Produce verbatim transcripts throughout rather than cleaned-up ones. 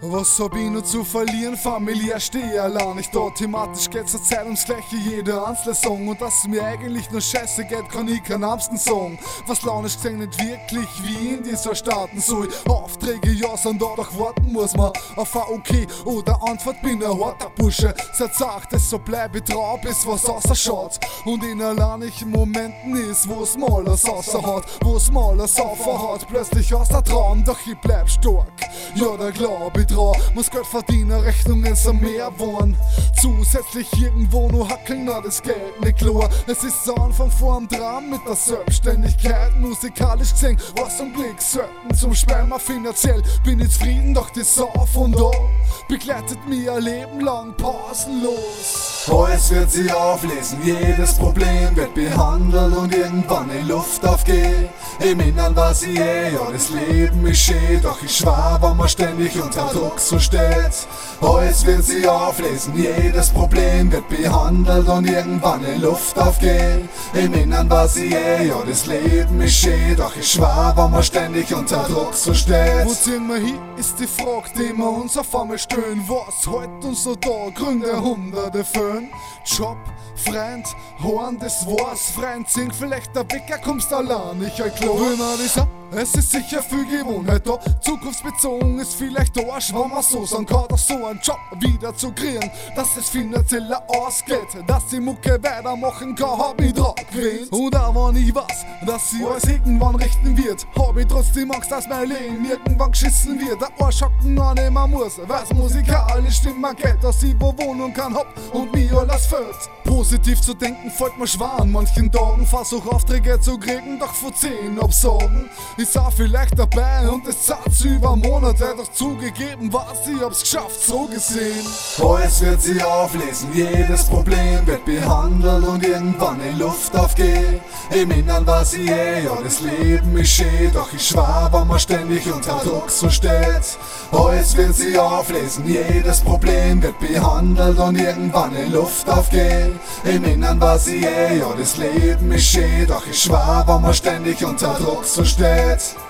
Was hab ich noch zu verlieren? Familiär stehe allein. Ich da thematisch geht's zur Zeit ums Gleiche, jeder einzelne Song. Und dass es mir eigentlich nur scheiße geht, kann ich keinen ärmsten sagen. Was launisch gesehen nicht wirklich wie in dieser Staaten. So ich Aufträge ja sind da, doch warten muss man auf ein Okay oder Antwort. Bin ein harter Bursche, seit sagt es so bleib ich drauf, bis was ausschaut. Und in alleinig Momenten ist, wo's mal alles außerhaut, wo's mal alles aufhaut. Plötzlich aus der Traum, doch ich bleib stark. Ja, da glaub ich dran, muss Geld verdienen, Rechnungen sind mehr geworden. Zusätzlich irgendwo nur hackeln, na das Geld nicht klar. Es ist der Anfang vorm Traum mit der Selbstständigkeit. Musikalisch gesehen, was zum Glück selten zum Sperma. Finanziell bin ich zufrieden, doch die Sau von da begleitet mich ein Leben lang pausenlos. Alles wird sich auflesen, jedes Problem wird behandelt und irgendwann in Luft aufgehen. Im Innern weiß ich eh, ja das Leben ist schön, doch ich schwör, wenn man ständig unter Druck so steht. Alles wird sich auflesen, jedes Problem wird behandelt und irgendwann in Luft aufgehen. Im Innern weiß ich eh, ja das Leben ist schön, doch ich schwör, wenn man ständig unter Druck so steht. Wo ziehen wir hin, ist die Frage, die wir uns auf einmal stellen. Was hält uns so da? Gründe hunderte Föhn. Job, Freund, Horn, das war's. Freund, sing vielleicht der Wecker, kommst allein, ich halt klar. Wenn man das hat, es ist sicher viel Gewohnheit da. Zukunftsbezogen ist vielleicht Arsch, wenn man so sagen kann, doch so einen Job wieder zu kriegen, dass es finanzieller ausgeht, dass die Mucke weitermachen kann, hab ich drauf gewählt. Und auch wenn ich weiß, dass sie alles irgendwann richten wird, hab ich trotzdem Angst, dass mein Leben irgendwann geschissen wird. Der Arsch hocken an dem man muss, weil's musikalisch immer geht, dass ich wo Wohnung kann hab und mir alles fällt. Positiv zu denken fällt mir schwer an manchen Tagen, versuch Aufträge zu kriegen, doch vor zehn absagen. Ist auch vielleicht dabei und es zahlt über Monate, doch zugegeben weiß ich, hab's geschafft, so gesehen. Alles wird sich auflesen, jedes Problem wird behandelt und irgendwann in Luft aufgehen. Im Innern weiß ich eh, ja das Leben ist schön, doch ich schwör, wenn man ständig unter Druck so steht. Alles wird sich auflesen, jedes Problem wird behandelt und irgendwann in Luft aufgehen. Im Innern weiß ich eh, ja das Leben ist schön, doch ich schwör, wenn man ständig unter Druck so steht.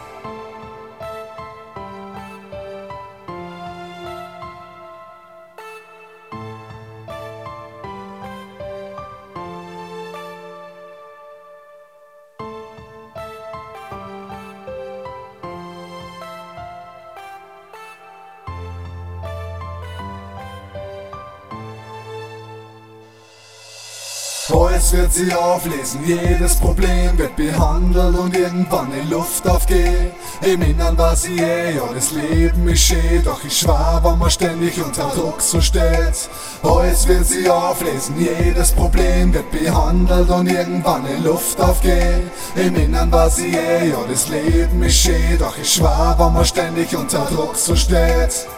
Alles wird sich auflesen, jedes Problem wird behandelt und irgendwann in Luft aufgehen. Im Innern weiß ich eh, ja das Leben ist schön, doch ich schwör, wenn man ständig unter Druck so steht. Alles wird sich auflesen, jedes Problem wird behandelt und irgendwann in Luft aufgehen. Im Innern weiß ich eh, ja das Leben ist schön, doch ich schwör, wenn man ständig unter Druck so steht.